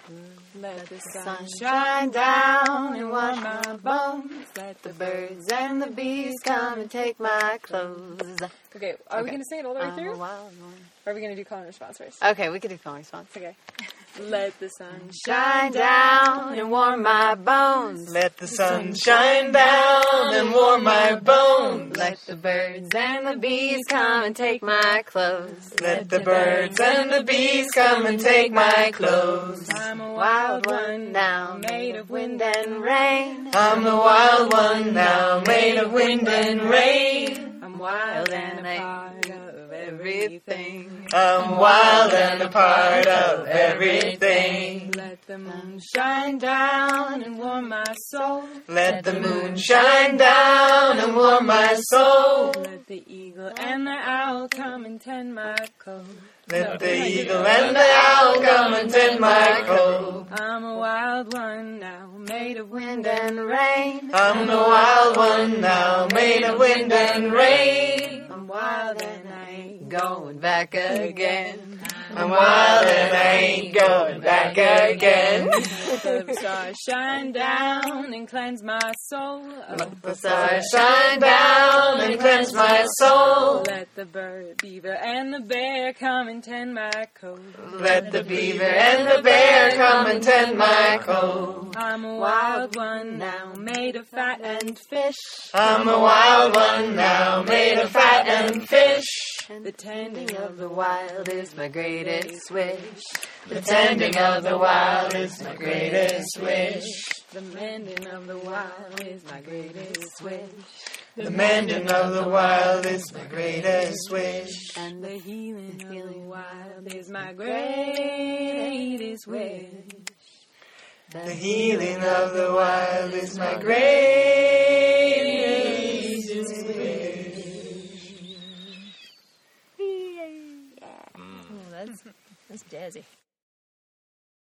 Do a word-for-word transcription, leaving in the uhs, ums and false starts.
Let the sun shine down and warm my bones. Let the birds and the bees come and take my clothes. Okay, are okay. we going to sing it all the way I'm through? a wild one. Or are we going to do call and response first? Okay, we could do call and response. Okay. Let the sun Shine down and warm my bones. Let the sun shine down and warm my bones. Let the birds and the bees come and take my clothes. Let the birds and the bees come and take my clothes. I'm a Wild one now, made of wind and rain. I'm the wild one now, made of wind and rain. I'm wild and a part of everything. I'm wild and a part of everything. Let the moon shine down and warm my soul. Let the moon shine down and warm my soul. Let the eagle and the owl come and tend my coat. Let the eagle and the owl come and tend my coat. I'm a wild one now, made of wind Wind and rain. I'm the wild one now, made of wind and rain. I'm wild and I ain't going back again. I'm wild and I ain't going back again. Let the stars shine down and cleanse my soul. Let the stars shine down and cleanse my soul. Let the bird, beaver, and the bear come and tend my coat. Let the beaver and the bear come and tend my coat. I'm a wild one now, made of fat and fish. I'm a wild one now, made of fat and fish. The tending of The wild is my greatest wish. The tending of the wild is my greatest wish. the mending of the wild is my greatest wish. The mending of the wild is my greatest wish. And the healing of the wild is my greatest wish. The healing of the wild is my greatest wish. Oh, that's, that's jazzy.